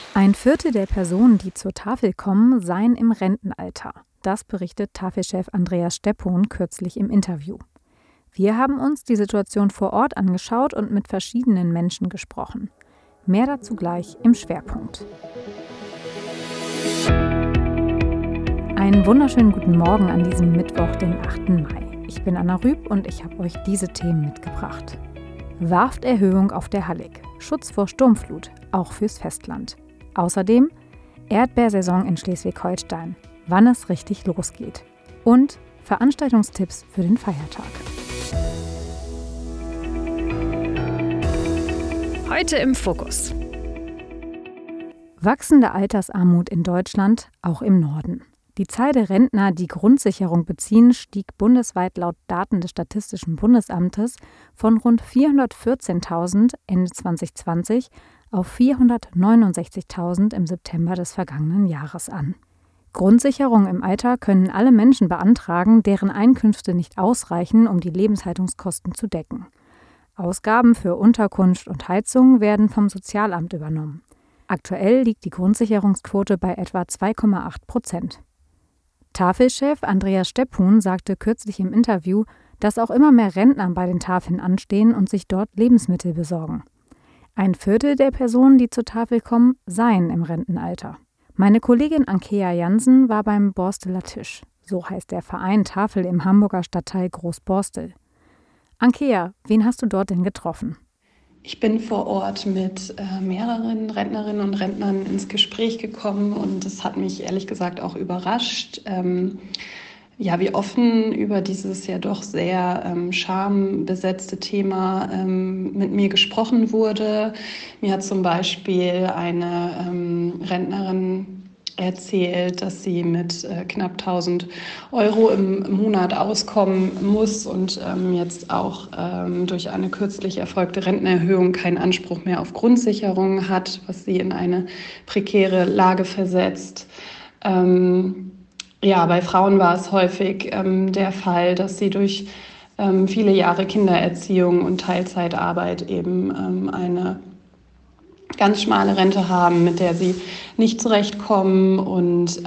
Ein Viertel der Personen, die zur Tafel kommen, seien im Rentenalter. Das berichtet Tafelchef Andreas Steppun kürzlich im Interview. Wir haben uns die Situation vor Ort angeschaut und mit verschiedenen Menschen gesprochen. Mehr dazu gleich im Schwerpunkt. Einen wunderschönen guten Morgen an diesem Mittwoch, den 8. Mai. Ich bin Anna Rüb und ich habe euch diese Themen mitgebracht. Warfterhöhung auf der Hallig, Schutz vor Sturmflut, auch fürs Festland. Außerdem Erdbeersaison in Schleswig-Holstein, wann es richtig losgeht. Und Veranstaltungstipps für den Feiertag. Heute im Fokus. Wachsende Altersarmut in Deutschland, auch im Norden. Die Zahl der Rentner, die Grundsicherung beziehen, stieg bundesweit laut Daten des Statistischen Bundesamtes von rund 414.000 Ende 2020 auf 469.000 im September des vergangenen Jahres an. Grundsicherung im Alter können alle Menschen beantragen, deren Einkünfte nicht ausreichen, um die Lebenshaltungskosten zu decken. Ausgaben für Unterkunft und Heizung werden vom Sozialamt übernommen. Aktuell liegt die Grundsicherungsquote bei etwa 2,8%. Tafelchef Andreas Steppun sagte kürzlich im Interview, dass auch immer mehr Rentner bei den Tafeln anstehen und sich dort Lebensmittel besorgen. Ein Viertel der Personen, die zur Tafel kommen, seien im Rentenalter. Meine Kollegin Ankea Jansen war beim Borsteler Tisch. So heißt der Verein Tafel im Hamburger Stadtteil Großborstel. Ankea, wen hast du dort denn getroffen? Ich bin vor Ort mit mehreren Rentnerinnen und Rentnern ins Gespräch gekommen und es hat mich ehrlich gesagt auch überrascht, wie offen über dieses ja doch sehr schambesetzte Thema mit mir gesprochen wurde. Mir hat zum Beispiel eine Rentnerin erzählt, dass sie mit knapp 1.000 Euro im Monat auskommen muss und jetzt auch durch eine kürzlich erfolgte Rentenerhöhung keinen Anspruch mehr auf Grundsicherung hat, was sie in eine prekäre Lage versetzt. Bei Frauen war es häufig der Fall, dass sie durch viele Jahre Kindererziehung und Teilzeitarbeit eben eine ganz schmale Rente haben, mit der sie nicht zurechtkommen. Und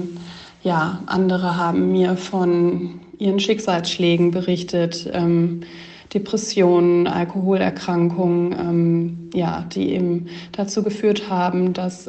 andere haben mir von ihren Schicksalsschlägen berichtet, Depressionen, Alkoholerkrankungen, die eben dazu geführt haben, dass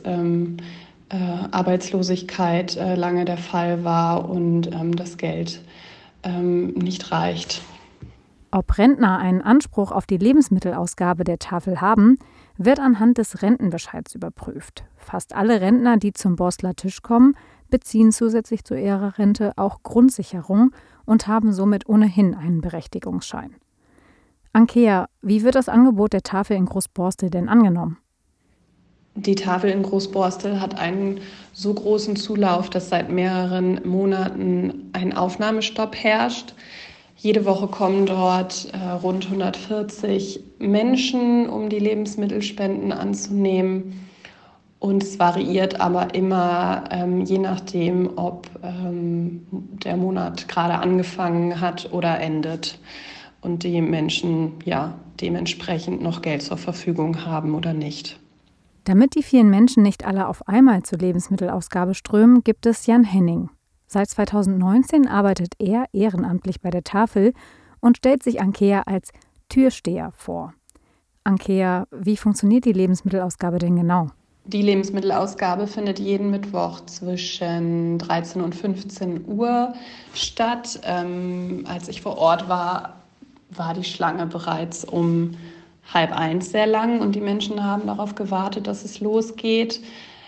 Arbeitslosigkeit lange der Fall war und das Geld nicht reicht. Ob Rentner einen Anspruch auf die Lebensmittelausgabe der Tafel haben, wird anhand des Rentenbescheids überprüft. Fast alle Rentner, die zum Borsteler Tisch kommen, beziehen zusätzlich zu ihrer Rente auch Grundsicherung und haben somit ohnehin einen Berechtigungsschein. Ankea, wie wird das Angebot der Tafel in Großborstel denn angenommen? Die Tafel in Großborstel hat einen so großen Zulauf, dass seit mehreren Monaten ein Aufnahmestopp herrscht. Jede Woche kommen dort rund 140 Menschen, um die Lebensmittelspenden anzunehmen. Und es variiert aber immer, je nachdem, ob der Monat gerade angefangen hat oder endet. Und die Menschen dementsprechend noch Geld zur Verfügung haben oder nicht. Damit die vielen Menschen nicht alle auf einmal zur Lebensmittelausgabe strömen, gibt es Jan Henning. Seit 2019 arbeitet er ehrenamtlich bei der Tafel und stellt sich Ankea als Türsteher vor. Ankea, wie funktioniert die Lebensmittelausgabe denn genau? Die Lebensmittelausgabe findet jeden Mittwoch zwischen 13 und 15 Uhr statt. Als ich vor Ort war, war die Schlange bereits um 12:30 sehr lang und die Menschen haben darauf gewartet, dass es losgeht.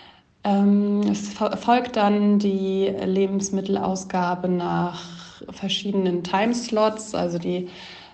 Es folgt dann die Lebensmittelausgabe nach verschiedenen Timeslots. Also die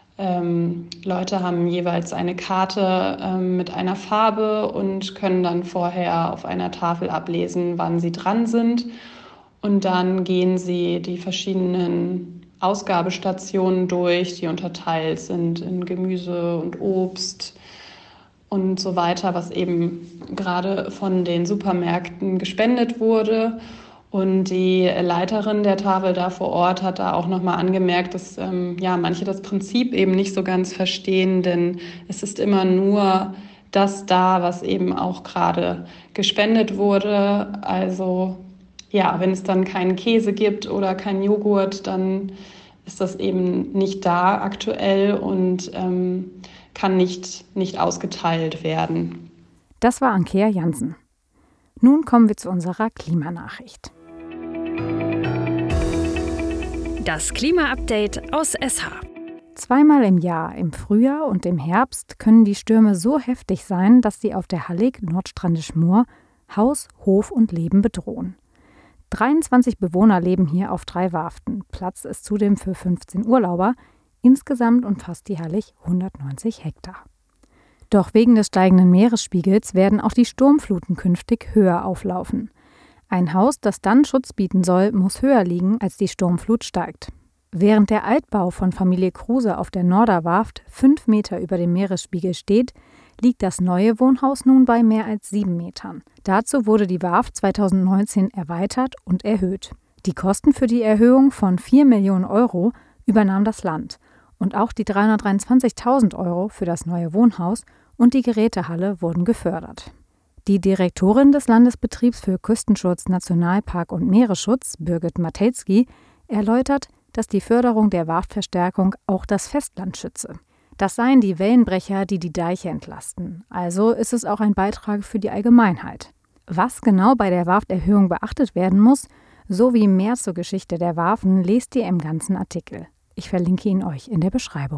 Leute haben jeweils eine Karte mit einer Farbe und können dann vorher auf einer Tafel ablesen, wann sie dran sind. Und dann gehen sie die verschiedenen Ausgabestationen durch, die unterteilt sind in Gemüse und Obst und so weiter, was eben gerade von den Supermärkten gespendet wurde. Und die Leiterin der Tafel da vor Ort hat da auch nochmal angemerkt, dass manche das Prinzip eben nicht so ganz verstehen, denn es ist immer nur dass da, was eben auch gerade gespendet wurde, also ja, wenn es dann keinen Käse gibt oder keinen Joghurt, dann ist das eben nicht da aktuell und kann nicht ausgeteilt werden. Das war Ankea Jansen. Nun kommen wir zu unserer Klimanachricht. Das Klima-Update aus SH. Zweimal im Jahr, im Frühjahr und im Herbst, können die Stürme so heftig sein, dass sie auf der Hallig Nordstrandisch Moor Haus, Hof und Leben bedrohen. 23 Bewohner leben hier auf 3 Warften. Platz ist zudem für 15 Urlauber. Insgesamt umfasst die Hallig 190 Hektar. Doch wegen des steigenden Meeresspiegels werden auch die Sturmfluten künftig höher auflaufen. Ein Haus, das dann Schutz bieten soll, muss höher liegen, als die Sturmflut steigt. Während der Altbau von Familie Kruse auf der Norderwarft 5 Meter über dem Meeresspiegel steht, liegt das neue Wohnhaus nun bei mehr als 7 Metern. Dazu wurde die Warft 2019 erweitert und erhöht. Die Kosten für die Erhöhung von 4 Millionen Euro übernahm das Land und auch die 323.000 Euro für das neue Wohnhaus und die Gerätehalle wurden gefördert. Die Direktorin des Landesbetriebs für Küstenschutz, Nationalpark und Meeresschutz, Birgit Matelski, erläutert, dass die Förderung der Warftverstärkung auch das Festland schütze. Das seien die Wellenbrecher, die die Deiche entlasten. Also ist es auch ein Beitrag für die Allgemeinheit. Was genau bei der Warfterhöhung beachtet werden muss, sowie mehr zur Geschichte der Warfen, lest ihr im ganzen Artikel. Ich verlinke ihn euch in der Beschreibung.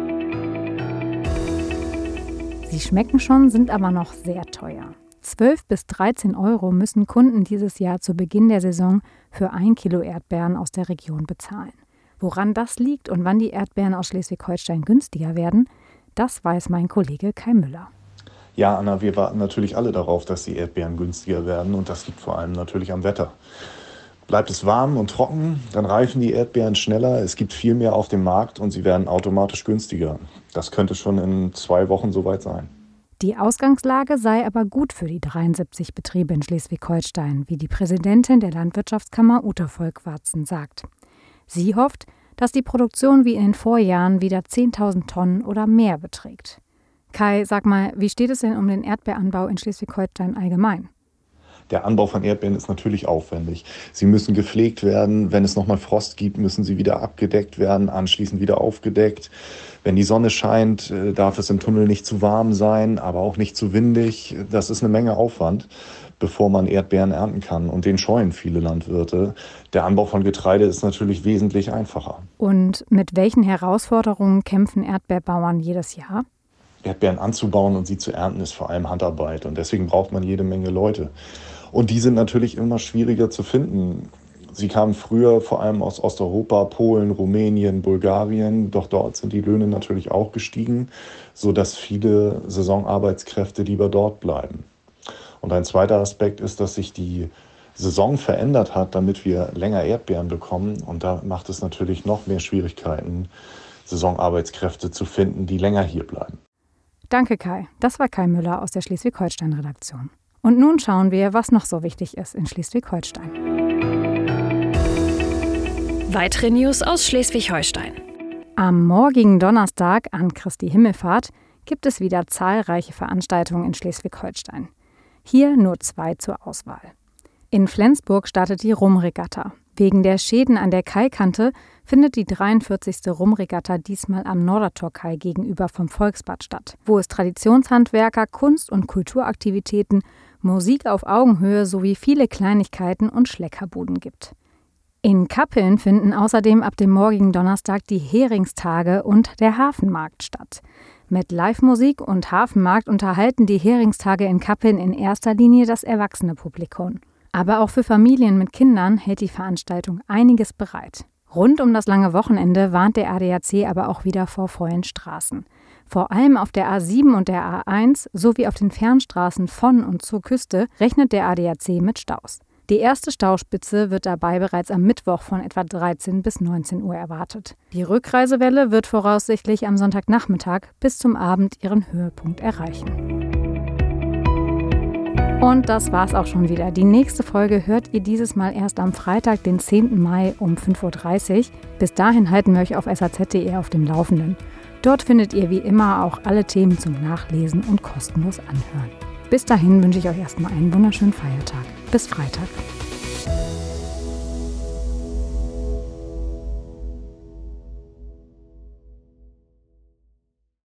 Sie schmecken schon, sind aber noch sehr teuer. 12 bis 13 Euro müssen Kunden dieses Jahr zu Beginn der Saison für 1 Kilo Erdbeeren aus der Region bezahlen. Woran das liegt und wann die Erdbeeren aus Schleswig-Holstein günstiger werden, das weiß mein Kollege Kai Müller. Ja, Anna, wir warten natürlich alle darauf, dass die Erdbeeren günstiger werden und das liegt vor allem natürlich am Wetter. Bleibt es warm und trocken, dann reifen die Erdbeeren schneller, es gibt viel mehr auf dem Markt und sie werden automatisch günstiger. Das könnte schon in 2 Wochen soweit sein. Die Ausgangslage sei aber gut für die 73 Betriebe in Schleswig-Holstein, wie die Präsidentin der Landwirtschaftskammer Ute Volkwarzen sagt. Sie hofft, dass die Produktion wie in den Vorjahren wieder 10.000 Tonnen oder mehr beträgt. Kai, sag mal, wie steht es denn um den Erdbeeranbau in Schleswig-Holstein allgemein? Der Anbau von Erdbeeren ist natürlich aufwendig. Sie müssen gepflegt werden. Wenn es nochmal Frost gibt, müssen sie wieder abgedeckt werden, anschließend wieder aufgedeckt. Wenn die Sonne scheint, darf es im Tunnel nicht zu warm sein, aber auch nicht zu windig. Das ist eine Menge Aufwand, bevor man Erdbeeren ernten kann. Und den scheuen viele Landwirte. Der Anbau von Getreide ist natürlich wesentlich einfacher. Und mit welchen Herausforderungen kämpfen Erdbeerbauern jedes Jahr? Erdbeeren anzubauen und sie zu ernten ist vor allem Handarbeit. Und deswegen braucht man jede Menge Leute. Und die sind natürlich immer schwieriger zu finden. Sie kamen früher vor allem aus Osteuropa, Polen, Rumänien, Bulgarien. Doch dort sind die Löhne natürlich auch gestiegen, sodass viele Saisonarbeitskräfte lieber dort bleiben. Und ein zweiter Aspekt ist, dass sich die Saison verändert hat, damit wir länger Erdbeeren bekommen. Und da macht es natürlich noch mehr Schwierigkeiten, Saisonarbeitskräfte zu finden, die länger hier bleiben. Danke, Kai. Das war Kai Müller aus der Schleswig-Holstein-Redaktion. Und nun schauen wir, was noch so wichtig ist in Schleswig-Holstein. Weitere News aus Schleswig-Holstein. Am morgigen Donnerstag an Christi Himmelfahrt gibt es wieder zahlreiche Veranstaltungen in Schleswig-Holstein. Hier nur 2 zur Auswahl. In Flensburg startet die Rumregatta. Wegen der Schäden an der Kaikante findet die 43. Rumregatta diesmal am Nordertorkai gegenüber vom Volksbad statt, wo es Traditionshandwerker, Kunst- und Kulturaktivitäten, Musik auf Augenhöhe sowie viele Kleinigkeiten und Schleckerbuden gibt. In Kappeln finden außerdem ab dem morgigen Donnerstag die Heringstage und der Hafenmarkt statt. Mit Live-Musik und Hafenmarkt unterhalten die Heringstage in Kappeln in erster Linie das erwachsene Publikum. Aber auch für Familien mit Kindern hält die Veranstaltung einiges bereit. Rund um das lange Wochenende warnt der ADAC aber auch wieder vor vollen Straßen. Vor allem auf der A7 und der A1 sowie auf den Fernstraßen von und zur Küste rechnet der ADAC mit Staus. Die erste Stauspitze wird dabei bereits am Mittwoch von etwa 13 bis 19 Uhr erwartet. Die Rückreisewelle wird voraussichtlich am Sonntagnachmittag bis zum Abend ihren Höhepunkt erreichen. Und das war's auch schon wieder. Die nächste Folge hört ihr dieses Mal erst am Freitag, den 10. Mai um 5.30 Uhr. Bis dahin halten wir euch auf saz.de auf dem Laufenden. Dort findet ihr wie immer auch alle Themen zum Nachlesen und kostenlos anhören. Bis dahin wünsche ich euch erstmal einen wunderschönen Feiertag. Bis Freitag.